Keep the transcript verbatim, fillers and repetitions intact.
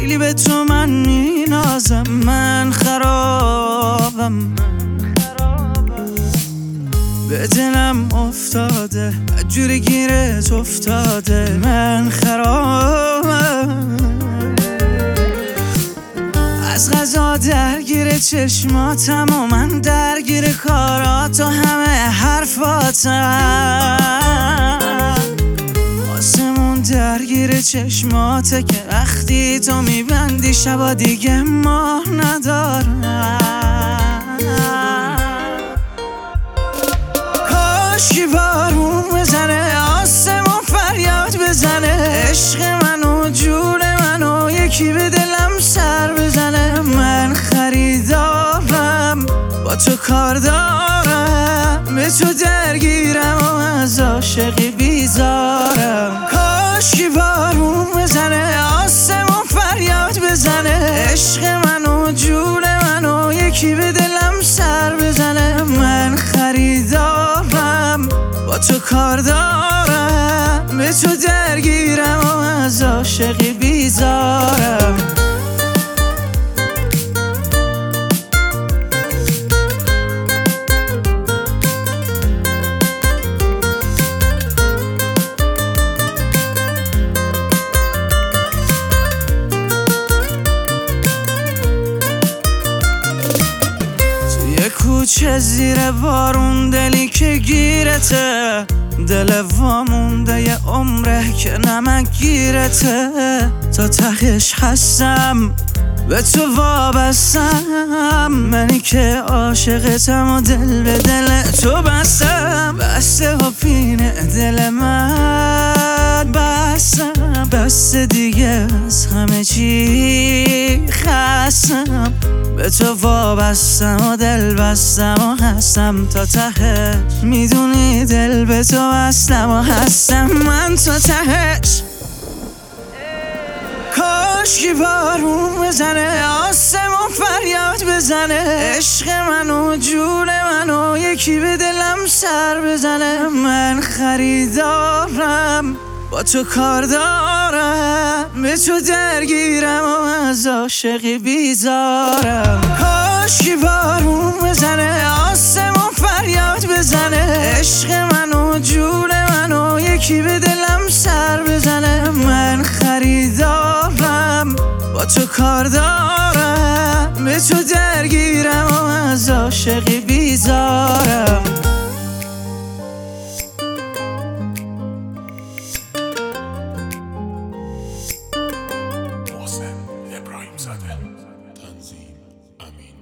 خیلی به تو من مینازم، من خرابم، به دلم افتاده جوری گیرت افتاده، من خرابم، از غذا درگیر چشماتم و من درگیر کارات و همه حرفاتم، آسمون درگیر چشماته که وقتی تو میبندی شبا دیگه ماه ندارم. کاشکی بارون بزنه آسمون فریاد بزنه، عشق منو جون منو یکی به دلم سر بزنه، من خریدارم با تو کار دارم، به تو درگیرم و از عاشقی بیزارم. کاشکی بارون بزنه آسمون فریاد بزنه، عشق منو جون منو یکی به دلم سر بزنه، من خریدارم با تو کار دارم، به تو درگیرم و از عاشقی بیزارم. کوچه زیر بارون دلی که گیرته، دل وامونده یه عمره که نمک گیرته، تا تهش هستم به تو وابستم، منی که عاشقتم و دل به دل تو بستم، بسته و پینه دل من بستم، بسته دیگه از همه چی خستم، به تو وابستم و دل بستم و هستم تا تهش، میدونی دل به تو بستم و هستم من تا تهش. کاشکی بارون بزنه آسمون فریاد بزنه، عشق منو جون منو یکی به دلم سر بزنه، من خریدارم با تو کار دارم، به تو درگیرم و از عاشقی بیزارم. کاشکی بارون بزنه آسمون فریاد بزنه، عشق منو جون منو یکی به دلم سر بزنه، من خریدارم با تو کار دارم، به تو درگیرم و از عاشقی بیزارم. تنظیم امین